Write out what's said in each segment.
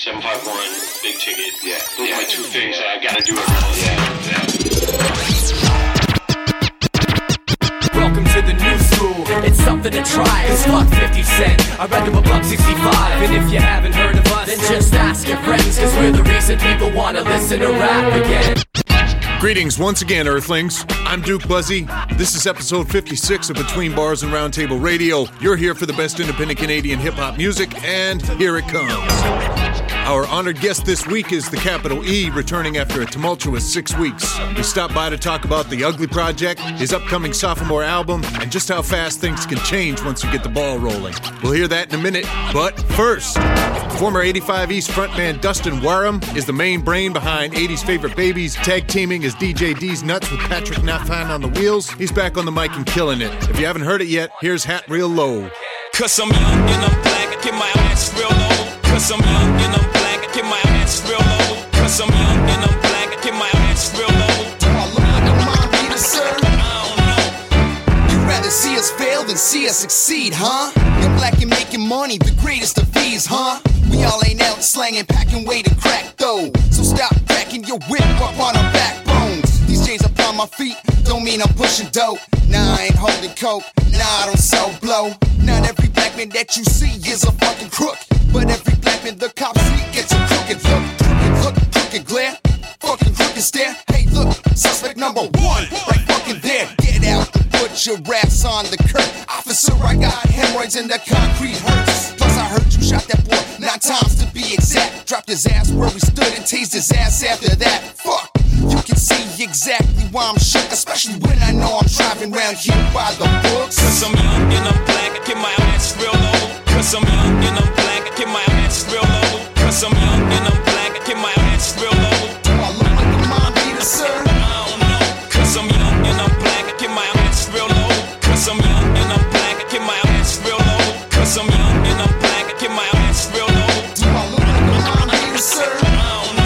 751, big ticket. Yeah. Those are my two things that I gotta do every month. Yeah. Welcome to the new school. It's something to try. It's fuck 50 Cent. I'd rather a buck 65. And if you haven't heard of us, then just ask your friends. Cause we're the reason people wanna listen to rap again. Greetings once again, Earthlings. I'm Duke Buzzy. This is episode 56 of Between Bars and Roundtable Radio. You're here for the best independent Canadian hip-hop music, and here it comes. Our honored guest this week is the Capital E, returning after a tumultuous 6 weeks. We stopped by to talk about The Ugly Project, his upcoming sophomore album, and just how fast things can change once you get the ball rolling. We'll hear that in a minute, but first, former 85 East frontman Dustin Warham is the main brain behind 80's Favorite Babies, tag teaming as DJ D's Nuts with Patrick Nafan on the wheels. He's back on the mic and killing it. If you haven't heard it yet, here's Hat Real Low. Cause I'm young and I'm black, I get my ass real low. Cause I'm young and I'm black, I get my ass real low. Cause I'm young and I'm black, I get my ass real low. Do I look like a mind reader, sir? I don't know. You'd rather see us fail than see us succeed, huh? You're black and making money, the greatest of these, huh? We all ain't out slanging, packing weight and crack though. So stop cracking your whip up on our backbones. These chains up on my feet don't mean I'm pushing dope. Nah, I ain't holding coke. Nah, I don't sell blow. Not every black man that you see is a fucking crook. But every black man the cops see gets a crooked look, crooked glare, fucking crooked stare. Hey, look, suspect number one, right fucking there. Get out and put your raps on the curb. Officer, I got hemorrhoids and the concrete hurts. Plus, I heard you shot that boy 9 times to be exact. Dropped his ass where we stood and tased his ass after that. Fuck. You can see exactly why I'm shook, especially when I know I'm driving around here by the books. Cause I'm young and I'm black, I get my ass real low. Cause I'm young and I'm black, I get my ass real low. Cause I'm young and I'm black, I get my ass real low. Do I look like a mind reader, sir? I don't know. Cause I'm young and I'm black, I get my ass real low. Cause I'm young and I'm black, I get my ass real low. Cause I'm young and I'm black, I get my ass real low. Do I look like a mind reader, sir? I don't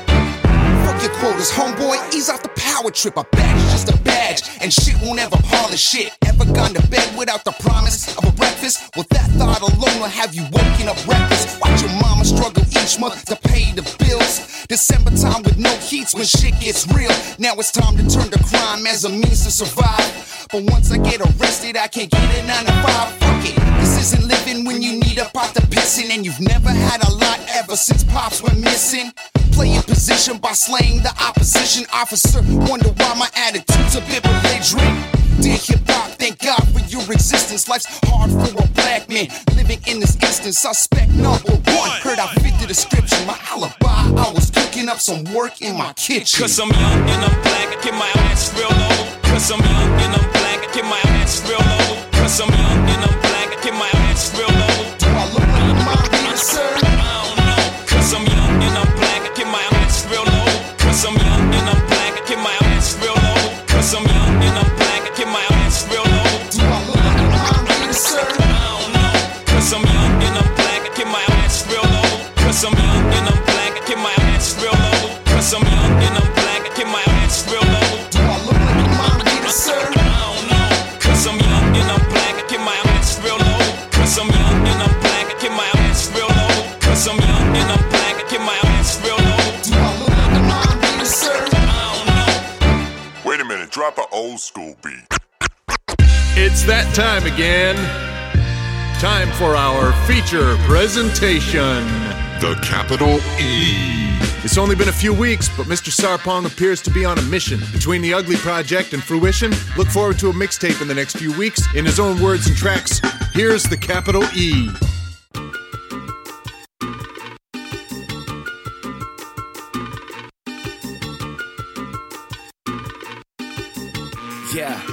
know. Fuck your quotas, homeboy, ease off the power trip. A badge is just a badge, and shit won't ever polish shit. Ever gone to bed without the promise of a breakfast? Well, that thought alone will have you waking up reckless. Watch your mama struggle each month to pay the bills. December time with no heats when shit gets real. Now it's time to turn to crime as a means to survive. But once I get arrested, I can't get a 9 to 5. Fuck it, this isn't living when you need a pot to piss in. And you've never had a lot ever since pops went missing. Play your position by slaying the opposition. Officer, wonder why my attitude's a bit belligerent. Dear hip-hop, thank God for your existence. Life's hard for a black man living in this instance. Suspect number one, heard I fit the description. My alibi, I was cooking up some work in my kitchen. Cause I'm young and I'm black, I get my ass real low. Cause I'm young and I'm black, I get my ass real low. Cause I'm young and I'm black, I get my ass real low. Do I look like a mind reader, sir? I don't know. Cause I'm young and I'm black, I get my ass real low. Cause I'm young and I'm black, I get my ass real low. Cause I'm young and I'm black, I get my ass real low. Do I look like a mind reader, sir? I don't know. Cause I'm young and I'm black, I get my ass real low. Cause I'm young and I'm black, I get my ass real low. Cause I'm young and I'm black, I get my ass real low. Do I look like a mind reader, sir? I don't know. Cause I'm young and I'm black, I get my ass real low. Cause I'm young and I'm black, I get my ass real low. Cause I'm young and I'm black, I get my ass real low. Do I look like a mind reader, sir? I don't know. Wait a minute, drop an old school beat. It's that time again. Time for our feature presentation. The Capital E. It's only been a few weeks, but Mr. Sarpong appears to be on a mission. Between the Ugly Project and fruition, look forward to a mixtape in the next few weeks. In his own words and tracks, here's the Capital E. Yeah.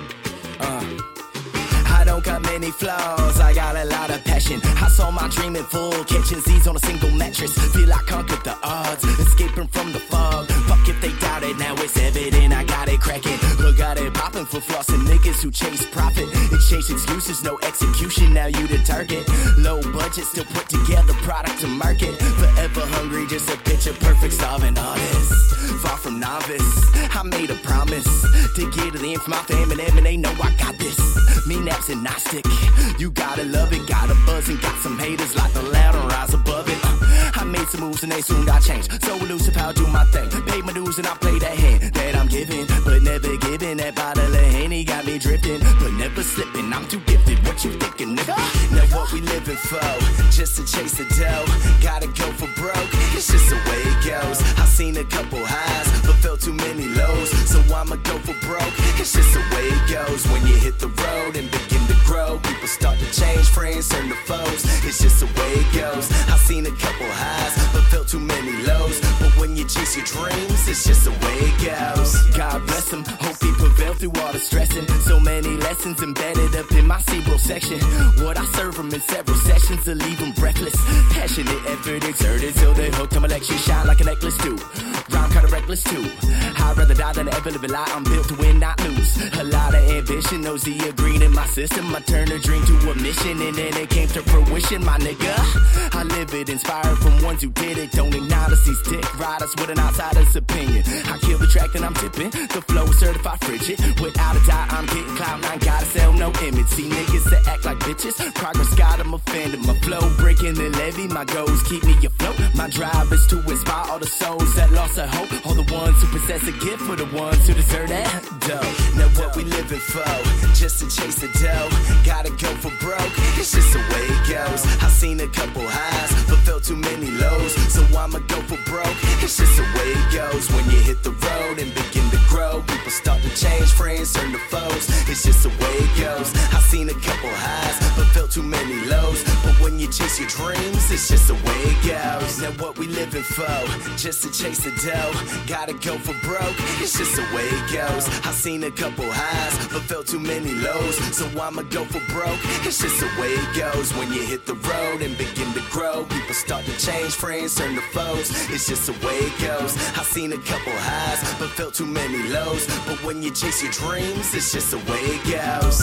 I don't got many flaws, I got a lot of passion. I saw my dream in full, catching Z's on a single mattress. Feel I conquered the odds, escaping from the fog. Fuck if they doubt it, now it's evident I got it cracking. Look, got it popping for flossing niggas who chase profit. Exchange excuses, no execution, now you the target. Low budget, still put together product to market. Forever Never hungry, just a picture perfect starving artist. Far from novice, I made a promise to get to the end from my family, and they know I got this. Me naps and Gnostic, you gotta love it. Got a buzz and got some haters like the loud and rise above it. I made some moves and they soon got changed. So elusive, how I do my thing. Paid my dues and I play that hand that I'm giving, but never giving. That bottle of Henny got me drifting, but never slipping. I'm too gifted. What you thinking, nigga? Now what we living for? Just to chase the dough. Gotta go for broke. It's just the way it goes. I seen a couple highs, but felt too many lows. So I'ma go for broke. It's just the way it goes. When you hit the road and begin to grow, people start to change, friends turn to foes. It's just the way it goes. I seen a couple highs, but felt too many lows. But when you chase your dreams, it's just the way it goes. God bless them, hope he prevail through all the stressing. So many lessons embedded up in my cerebral section. What I serve them in several sessions to leave them breathless. Passionate effort exerted till they hooked on my lecture. Shine like a necklace too. Rhyme kinda reckless too. I'd rather die than ever live a lie. I'm built to win, not lose. A lot of ambition, OZ green in my system. I turned a dream to a mission, and then it came to fruition, my nigga. I live it, inspired from ones who did it. Don't acknowledge these dick riders with an outsider's opinion. I kill the track that I'm tipping. The flow is certified frigid. Without a doubt, I'm getting clout. I ain't gotta sell no image. See niggas that act like bitches. Progress got them offended. My flow breaking the levee. My goals keep me afloat. My drive is to inspire all the souls that lost their hope. All the ones who possess a gift for the ones who deserve that dough. Now what we living for? Just to chase the dough. Gotta go for broke. It's just the way it goes. I seen a couple highs, but felt too many lows. So I'ma go for broke. It's just the way it goes. When you hit the road and begin to grow, people start to change, friends turn to foes. It's just the way it goes. I seen a couple highs, but felt too many lows. But when you chase your dreams, it's just the way it goes. Now what we living for? Just to chase the dough. Gotta go for broke. It's just the way it goes. I seen a couple highs, but felt too many lows. So I'ma go for broke. It's just the way it goes. When you hit the road and begin to grow, people start to change, friends turn to foes. It's just the way it goes. I seen a couple highs, but felt too many lows. But when you chase your dreams, it's just the way it goes.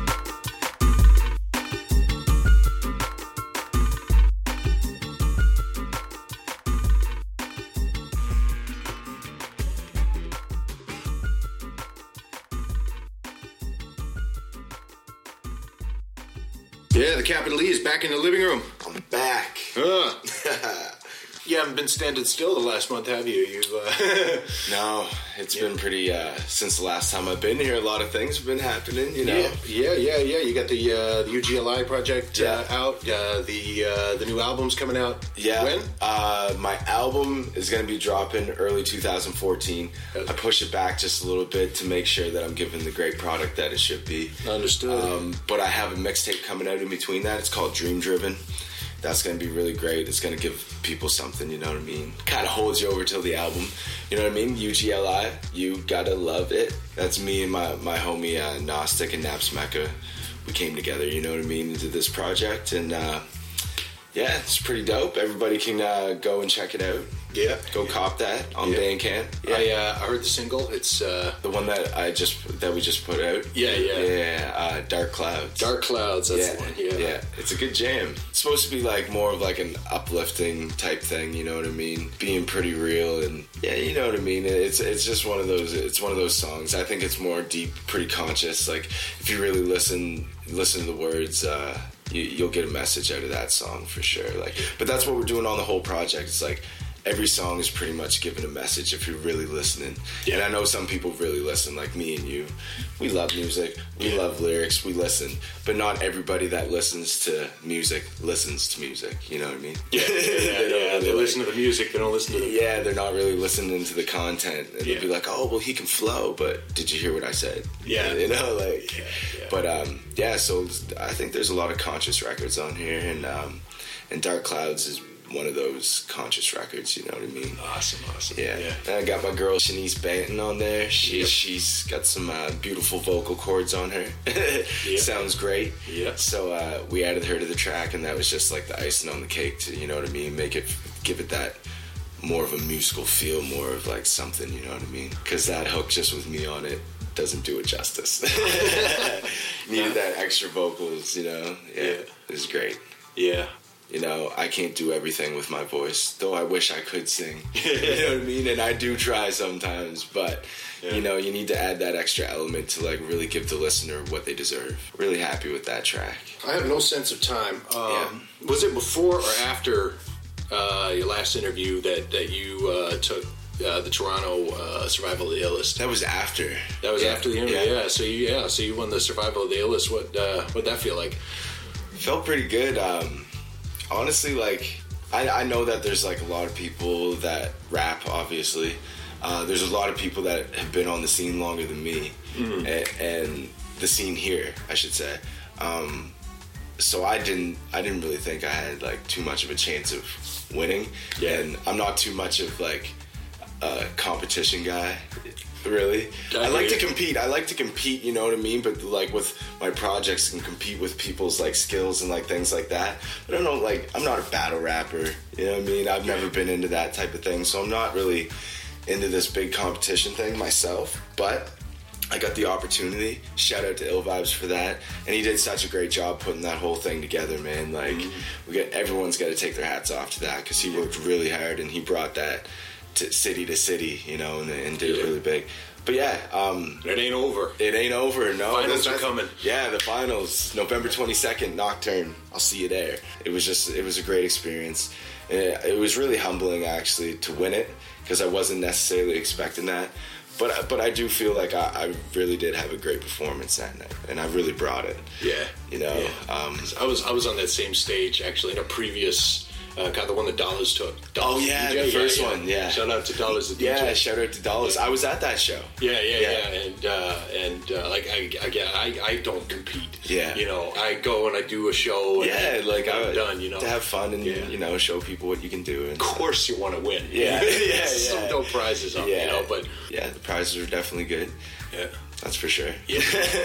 Yeah, the Capital E is back in the living room. I'm back. You haven't been standing still the last month, have you? No, it's been pretty, since the last time I've been here, a lot of things have been happening, you know? Yeah. You got the UGLI project out, the new album's coming out. Yeah. When? My album is going to be dropping early 2014. I push it back just a little bit to make sure that I'm giving the great product that it should be. Understood. But I have a mixtape coming out in between that. It's called Dream Driven. That's going to be really great. It's going to give people something, you know what I mean? Kind of holds you over till the album, you know what I mean? UGLI, you gotta love it. That's me and my homie Gnostic and Naps Mecca. We came together, you know what I mean, and did this project. And yeah, it's pretty dope. Everybody can go and check it out. Yeah, go cop that on Bandcamp. Yeah, I heard the single. It's the one that we just put out. Yeah. Dark Clouds. Dark Clouds. That's the one. Yeah. It's a good jam. It's supposed to be like more of like an uplifting type thing. You know what I mean? Being pretty real and you know what I mean. It's just one of those. It's one of those songs. I think it's more deep, pretty conscious. Like if you really listen to the words. You'll get a message out of that song for sure. But that's what we're doing on the whole project. It's like every song is pretty much giving a message if you're really listening. Yeah. And I know some people really listen, like me and you. We love music. We love lyrics. We listen. But not everybody that listens to music listens to music. You know what I mean? Yeah. They listen to the music. They don't listen to the... Yeah, they're not really listening to the content. And they'll be like, oh, well, he can flow, but did you hear what I said? Yeah. You know, like... But, so I think there's a lot of conscious records on here. And Dark Clouds is one of those conscious records, you know what I mean? Awesome. Yeah. And I got my girl Shanice Banton on there. She's got some beautiful vocal cords on her. Sounds great. Yeah. So we added her to the track, and that was just like the icing on the cake to, you know what I mean, give it that more of a musical feel, more of like something, you know what I mean? Because that hook just with me on it doesn't do it justice. Needed that extra vocals, you know? Yeah. It was great. Yeah. You know, I can't do everything with my voice, though I wish I could sing. You know what I mean? And I do try sometimes, but, you know, you need to add that extra element to, like, really give the listener what they deserve. Really happy with that track. I have no sense of time. Was it before or after your last interview that you took the Toronto Survival of the Illest? That was after. That was after the interview, So you won the Survival of the Illest. What'd that feel like? Felt pretty good. Honestly, like, I know that there's, like, a lot of people that rap, obviously. There's a lot of people that have been on the scene longer than me. And the scene here, I should say. So I didn't really think I had, like, too much of a chance of winning. And I'm not too much of, like, a competition guy, really. I like to compete, you know what I mean? But, like, with my projects, and compete with people's, like, skills and, like, things like that. But I don't know, like, I'm not a battle rapper, you know what I mean? I've never been into that type of thing, so I'm not really into this big competition thing myself. But I got the opportunity. Shout out to Ill Vibes for that. And he did such a great job putting that whole thing together, man. Like, everyone's got to take their hats off to that, because he worked really hard, and he brought that to city, you know, and did it really big. But yeah, it ain't over. It ain't over. No, finals are coming. Yeah, the finals, November 22nd, Nocturne. I'll see you there. It was a great experience. It was really humbling, actually, to win it, because I wasn't necessarily expecting that. But I do feel like I really did have a great performance that night, and I really brought it. Yeah, you know. Yeah. I was on that same stage actually in a previous. The one that Dollars took. Dollars DJ, the first one, yeah. Shout out to Dollars the DJ. Yeah, shout out to Dollars. I was at that show. Yeah. And like I don't compete. Yeah. You know, I go and I do a show. And I'm done. You know, to have fun and you know, show people what you can do. And of course, you want to win. Yeah, Some no prizes on. You know, but the prizes are definitely good. Yeah, that's for sure. Yeah.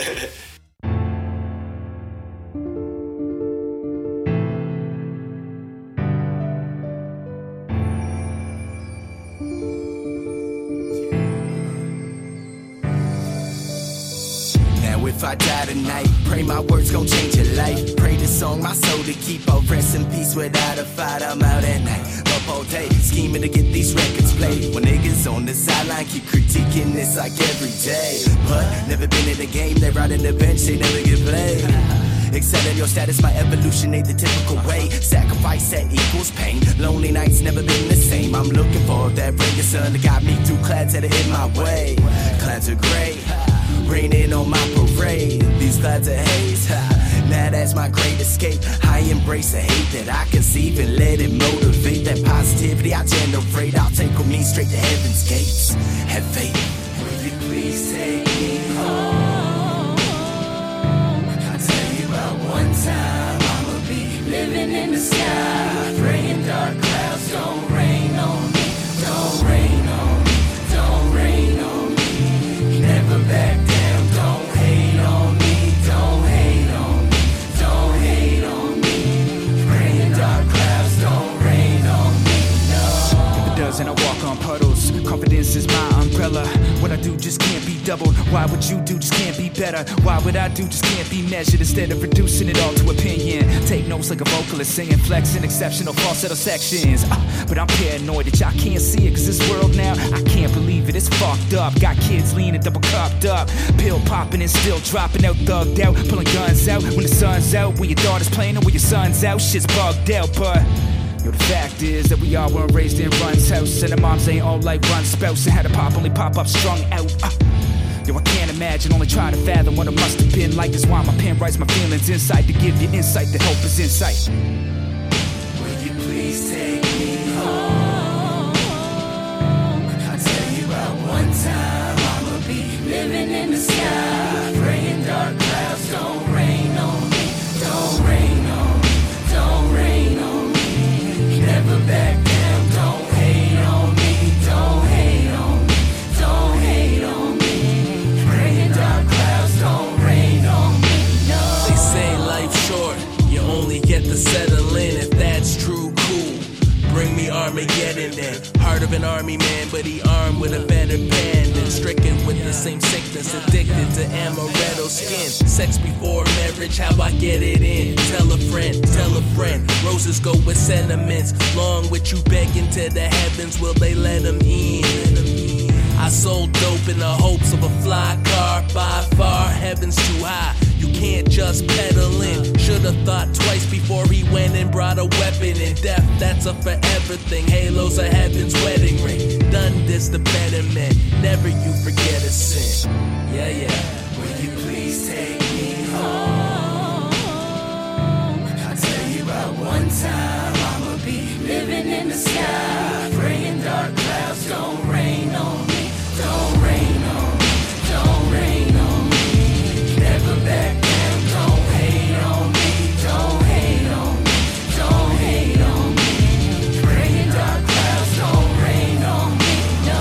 If I die tonight, pray my words gon' change your life. Pray this song, my soul to keep a rest in peace. Without a fight, I'm out at night, up all day, scheming to get these records played. When niggas on the sideline keep critiquing this like every day. But never been in the game, they ride in the bench, they never get played. Excelling your status, my evolution ain't the typical way. Sacrifice that equals pain. Lonely nights never been the same. I'm looking for that ray of sun that got me through clouds that are in my way. Clouds are gray, raining on my parade. These clouds of haze, now that's my great escape. I embrace the hate that I conceive and let it motivate. That positivity I generate, I'll take with me straight to heaven's gates. Have faith. Will you please take me home? I'll tell you about one time I'ma be living in the sky, praying dark clouds don't rain on me, don't rain on me, don't rain on me. Never back down, don't hate on me, don't hate on me, don't hate on me. Praying dark clouds don't rain on me, no. If it doesn't, I walk on puddles. Confidence is my umbrella. What I do just can't be doubled. Why would you do just can't be better? Why would I do just can't be measured? Instead of reducing it all to opinion, take notes like a vocalist singing, flexing exceptional falsetto sections. But I'm paranoid that y'all can't see it, cause this world now, I can't believe it, it's fucked up. Got kids leaning double cupped up, pill popping and still dropping out, thugged out, pulling guns out when the sun's out. When your daughter's playing or when your son's out, shit's bugged out. But yo, the fact is that we all weren't raised in Run's house, and the moms ain't all like Run's spouse, and had a pop only pop up strung out. Yo, I can't imagine, only trying to fathom what it must have been like. Is why my pen writes my feelings inside, to give you insight, that hope is insight. Will you please take me home? I'll tell you about one time I'ma be living in the sky, praying dark clouds don't rain on me, don't rain on me, don't rain on me. Never back down, don't hate on me, don't hate on me, don't hate on me. Praying dark clouds don't rain on me, no. They say life's short, you only get to settle in. If that's true, cool, bring me Armageddon then. Heart of an army man, but he armed with a better pen. sin, stricken with the same sickness, addicted to amaretto skin. Sex before marriage, how I get it in. Tell a friend, roses go with sentiments. Long with you begging to the heavens, will they let them in? I sold dope in the hopes of a fly car. By far, heaven's too high, you can't just pedal in. Should've thought twice before he went and brought a weapon in. Death, that's a forever thing. Halos are heaven's wedding ring. Done this the betterment, never you forget a sin. Yeah, yeah. Will you please take me home? I'll tell you about one time I'ma be living in the sky, praying dark clouds don't rain on me. Don't rain on me, don't rain on me. Never back down, don't hate on me. Don't hate on me, don't hate on me. Praying dark clouds don't rain on me,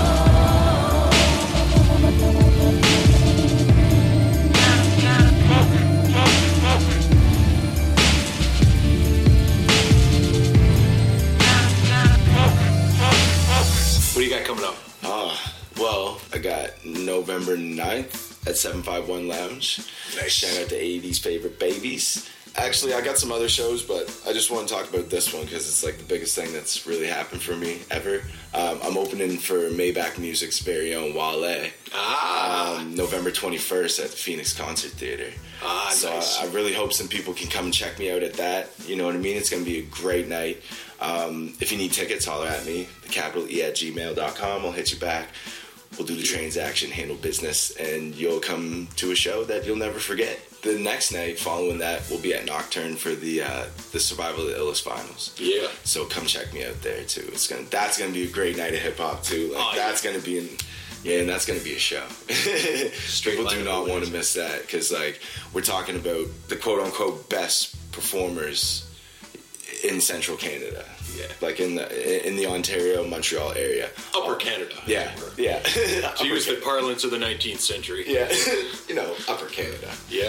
What do you got coming up? Well, I got November 9th at 751 Lounge. Nice. Shout out to 80s favorite babies. Actually, I got some other shows, but I just want to talk about this one because it's like the biggest thing that's really happened for me ever. I'm opening for Maybach Music's very own Wale. November 21st at the Phoenix Concert Theater. So nice. I really hope some people can come and check me out at that. You know what I mean? It's going to be a great night. If you need tickets, holler at me, thecapitale@gmail.com. I'll hit you back. We'll do the transaction, handle business, and you'll come to a show that you'll never forget. The next night following that, we'll be at Nocturne for the Survival of the Illest Finals. Yeah. So come check me out there too. That's gonna be a great night of hip hop too. That's gonna be and that's gonna be a show. People do not want to miss that because we're talking about the quote unquote best performers in Central Canada. Yeah. Like in the Ontario, Montreal area. Upper Canada. Yeah. To use the parlance of the 19th century. Yeah. Upper Canada. Yeah.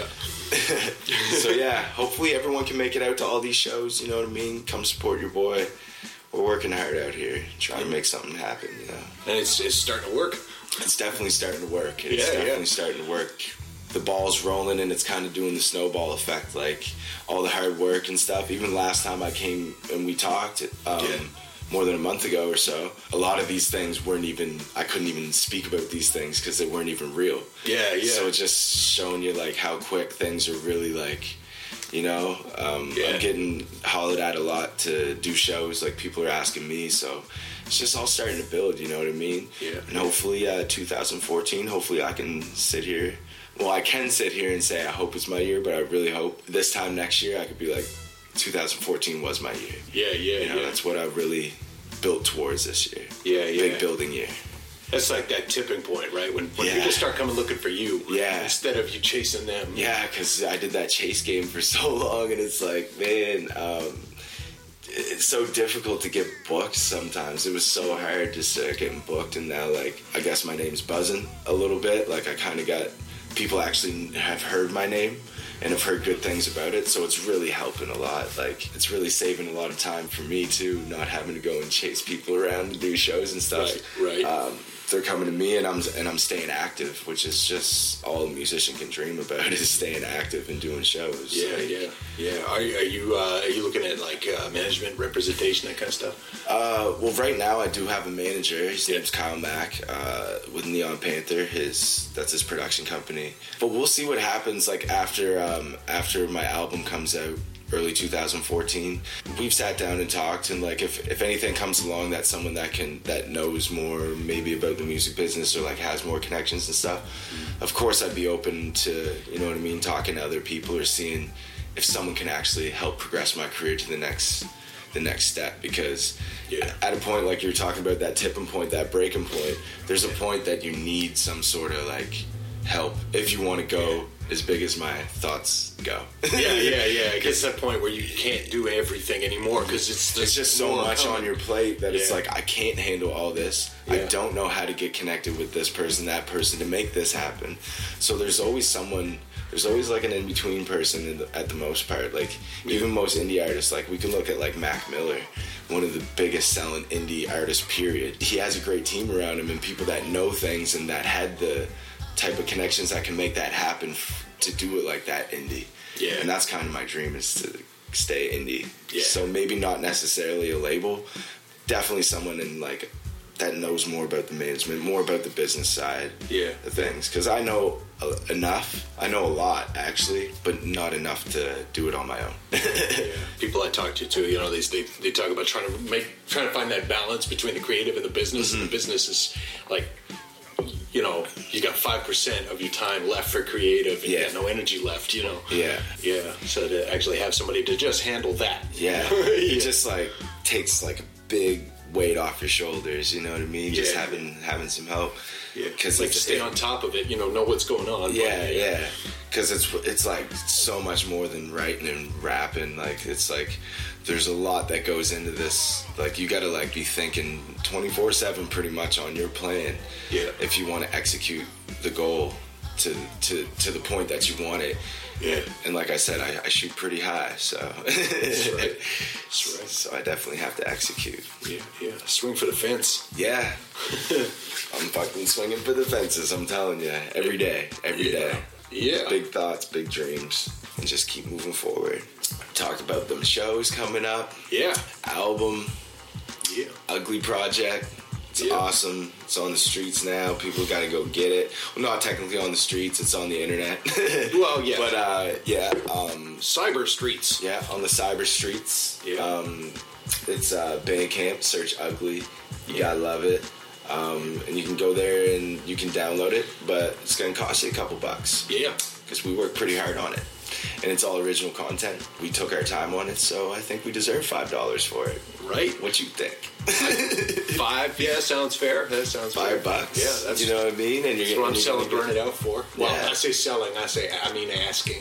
So yeah, hopefully everyone can make it out to all these shows, you know what I mean? Come support your boy. We're working hard out here, trying to make something happen, you know. And it's starting to work. It's definitely starting to work. It's starting to work. The ball's rolling and it's kind of doing the snowball effect, like all the hard work and stuff. Even last time I came and we talked more than a month ago or so, a lot of these things I couldn't even speak about these things because they weren't even real. Yeah. So it's just showing you how quick things are really I'm getting hollered at a lot to do shows, people are asking me, so it's just all starting to build, you know what I mean? Yeah. And hopefully 2014, hopefully I can sit here. Well, I can sit here and say I hope it's my year, but I really hope this time next year I could be 2014 was my year. Yeah. That's what I really built towards this year. Yeah. Big building year. That's like that tipping point, right? When people start coming looking for you, instead of you chasing them. Yeah, because I did that chase game for so long, and it's man, it's so difficult to get booked sometimes. It was so hard to start getting booked, and now, I guess my name's buzzing a little bit. I kind of got... People actually have heard my name and have heard good things about it, so it's really helping a lot. It's really saving a lot of time for me, too, not having to go and chase people around to do shows and stuff. Right. They're coming to me, and I'm staying active, which is just all a musician can dream about is staying active and doing shows. Yeah. Are you looking at management, representation, that kind of stuff? Well, right now I do have a manager. His name's Kyle Mack with Neon Panther. That's his production company. But we'll see what happens after my album comes out. Early 2014, we've sat down and talked, and if anything comes along, that's someone that knows more maybe about the music business or has more connections and stuff. Of course, I'd be open to talking to other people or seeing if someone can actually help progress my career to the next step. Because at a point like you're talking about, that tipping point, that breaking point, there's a point that you need some sort of help if you want to go as big as my thoughts go. Yeah. It gets to that point where you can't do everything anymore because it's just so much on your plate that it's I can't handle all this. I don't know how to get connected with this person, that person to make this happen. So there's always someone there's always like an in-between person at the most part. Like even most indie artists, like we can look at like Mac Miller, one of the biggest selling indie artists, period. He has a great team around him and people that know things and that had the type of connections that can make that happen to do it like that indie. Yeah. And that's kind of my dream, is to stay indie. Yeah. So maybe not necessarily a label, definitely someone in like that knows more about the management, more about the business side of things. Because I know enough. I know a lot, actually, but not enough to do it on my own. People I talk to, too, you know, they talk about trying to find that balance between the creative and the business. And the business is like, you know, you got 5% of your time left for creative and you got no energy left, you know. Yeah. So to actually have somebody to just handle that. It just like takes like a big weight off your shoulders, you know what I mean? Just having some help. Because like to stay on top of it, you know what's going on. Because it's like so much more than writing and rapping. Like it's like there's a lot that goes into this. Like you got to like be thinking 24/7 pretty much on your plan. If you want to execute the goal to the point that you want it. And like I said, I shoot pretty high, so That's right. So I definitely have to execute. Swing for the fence. I'm fucking swinging for the fences, I'm telling you, every day. Big thoughts, big dreams, and just keep moving forward. Talked about them shows coming up. Album. Ugly project. It's awesome. It's on the streets now. People got to go get it. Well, not technically on the streets. It's on the internet. Well, yeah. But, cyber streets. Yeah, on the cyber streets. It's Bandcamp. Search Ugly. You gotta love it. And you can go there and you can download it, but it's going to cost you a couple bucks. Because we work pretty hard on it. And it's all original content. We took our time on it, so I think we deserve $5 for it. Right? What you think? $5? Yeah, sounds fair. That sounds fair. $5. Yeah, that's, you know what I mean? And that's what I'm selling Burn It Out for. Well, I say selling, I mean asking.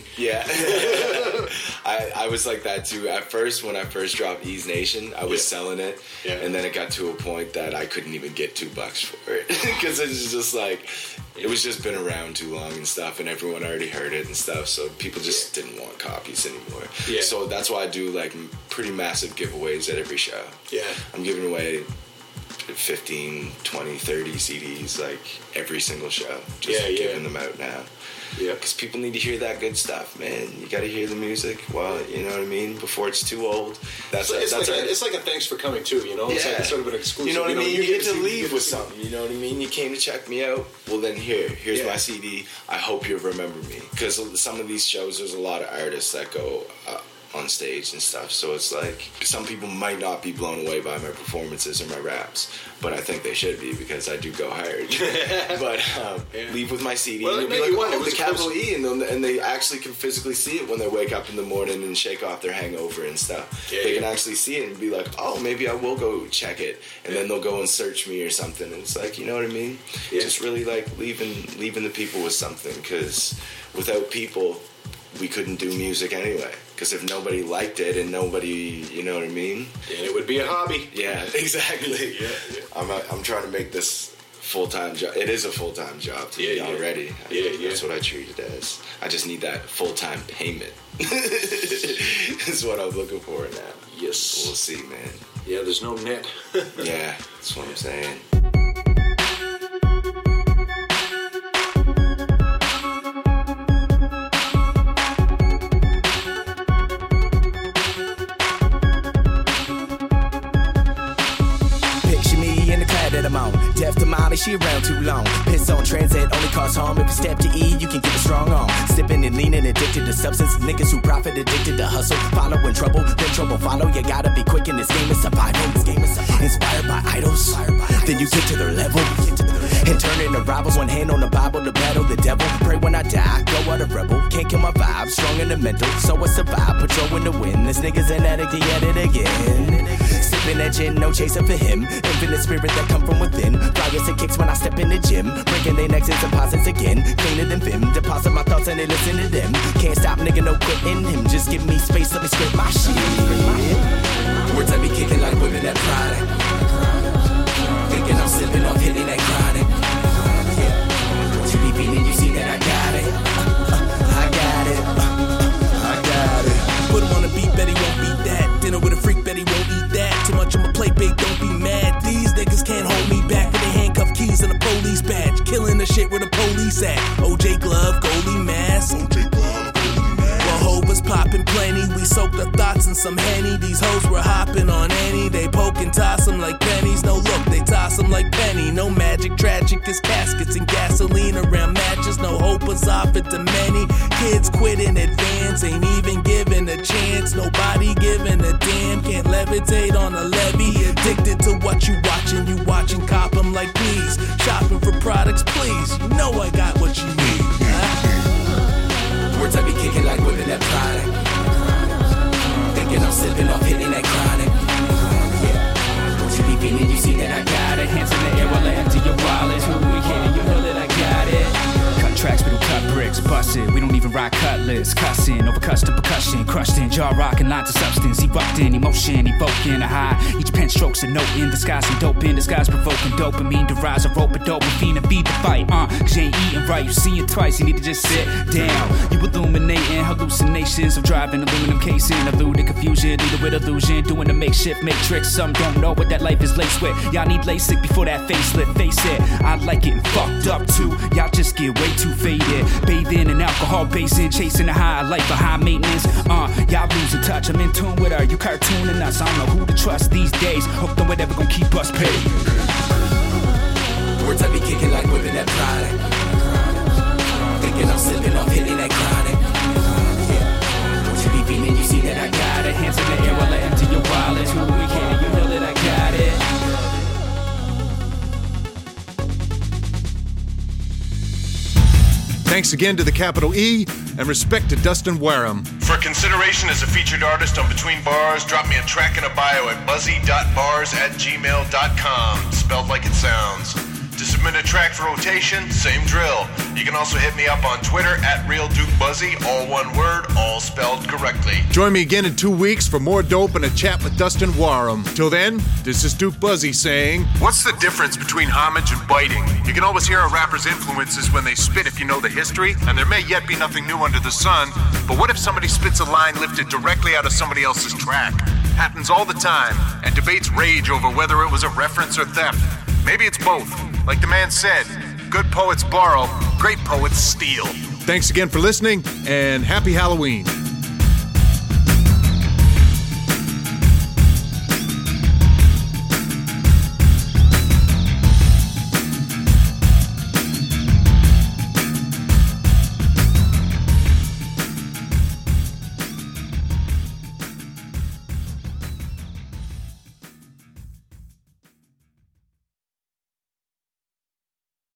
I was like that too. At first, when I first dropped Ease Nation, I was selling it. And then it got to a point that I couldn't even get $2 for it. Because it was just like, it was just been around too long and stuff, and everyone already heard it and stuff, so people just didn't want copies anymore. So that's why I do like pretty massive giveaways at every show. I'm giving away 15, 20, 30 CDs like every single show. Just giving them out now. Because people need to hear that good stuff, man. You got to hear the music. Well, you know what I mean? Before it's too old. It's like a thanks for coming too, you know? It's like sort of an exclusive. You know what I mean? You get to leave with something, you know what I mean? You came to check me out. Well, then here's my CD. I hope you remember me. Because some of these shows, there's a lot of artists that go on stage and stuff, so it's like some people might not be blown away by my performances or my raps, but I think they should be, because I do go hard. But leave with my CD, and you'll be like, oh, the capital E, and they actually can physically see it when they wake up in the morning and shake off their hangover and stuff. They can actually see it and be like, oh, maybe I will go check it, and then they'll go and search me or something, and it's like, you know what I mean? Just really like leaving the people with something, because without people, we couldn't do music anyway. Because if nobody liked it and nobody, you know what I mean? It would be a hobby. Yeah, exactly. I'm trying to make this full-time job. It is a full-time job to me already. That's what I treat it as. I just need that full-time payment. Is what I'm looking for now. Yes. We'll see, man. Yeah, there's no net. That's what I'm saying. Deaf to Molly, she around too long. Piss on transit, only cause harm. If you step to E, you can get a strong arm. Sipping and leaning, addicted to substance. Niggas who profit, addicted to hustle. Following trouble, then trouble follow. You gotta be quick in this game of survival. Inspired by idols, then you get to their level. And turn into rivals, one hand on the Bible to battle the devil. Pray when I die, go out a rebel. Can't kill my vibe, strong in the mental. So I survive, patrol in the wind. This nigga's an addict, he at it again. Sipping that gin, no chaser for him. Infinite spirit that come from within. Flyers and kicks when I step in the gym. Breaking their necks and deposits again. Cleaner than Vim. Deposit my thoughts and they listen to them. Can't stop, nigga, no quitting him. Just give me space, let me script my shit. Words I be kicking like women that chronic. Thinking I'm slipping off, hitting that chronic. You be beating, you see that I got it. I got shit where the police at. OJ glove, goalie mask. Well, ho was popping plenty. We soaked our thoughts in some Henny. These hoes were hopping on any. They poke and toss them like pennies. No look, they toss them like penny. No magic, tragic as caskets and gasoline around matches. No hope was offered to many. Kids quit in advance, ain't even given a chance. Nobody giving a damn. Can't levitate on a levee. Addicted to what you watching, cop them like please. Shopping for products, please. You know I got what you need. Words I be kicking like whipping that product. Thinking I'm sipping off hitting that chronic. Yeah. What you be feeling, you see that I got it. Hands in the air while I empty your wallet. Who we kidding, you know that I got it. Cut tracks, we don't cut bricks, bust it. We don't even rock cutlass. Cussing over custom percussion. Crushed in, jaw rocking, lines of substance. Erupting, emotion, evoking a high. Each pen stroke's a note in disguise. And dope in disguise, provoking dopamine. Derives a rope, a dopamine, and feed the fight. Cause you ain't eating right, you see it twice. You need to just sit down. You illuminating hallucinations of driving aluminum casing. Eluding confusion, either with illusion. Doing a makeshift matrix. Some don't know what that life is laced with. Y'all need LASIK before that facelift. Face it, I like getting fucked up too. Y'all just get way too faded. Bathing in alcohol basin, chasing a high life of high maintenance. Y'all losing touch, I'm in tune with her. You cartooning us, I don't know who to trust these days. Hope no one ever gonna keep us paid. Words I be kicking like whipping that product. Thinking I'm slipping off hitting that chronic. Yeah. What you be feeling, you see that I got it. Hands in the air while I empty your wallet. Who we can, you know that I got it. Thanks again to the Capital E, and respect to Dustin Wareham. For consideration as a featured artist on Between Bars, drop me a track in a bio at buzzy.bars@gmail.com, spelled like it sounds. To submit a track for rotation, same drill. You can also hit me up on Twitter at RealDukeBuzzy, all one word, all spelled correctly. Join me again in 2 weeks for more dope and a chat with Dustin Wareham. Till then, this is Duke Buzzy saying, What's the difference between homage and biting? You can always hear a rapper's influences when they spit if you know the history, and there may yet be nothing new under the sun, but what if somebody spits a line lifted directly out of somebody else's track? Happens all the time, and debates rage over whether it was a reference or theft. Maybe it's both. Like the man said, good poets borrow, great poets steal. Thanks again for listening, and happy Halloween.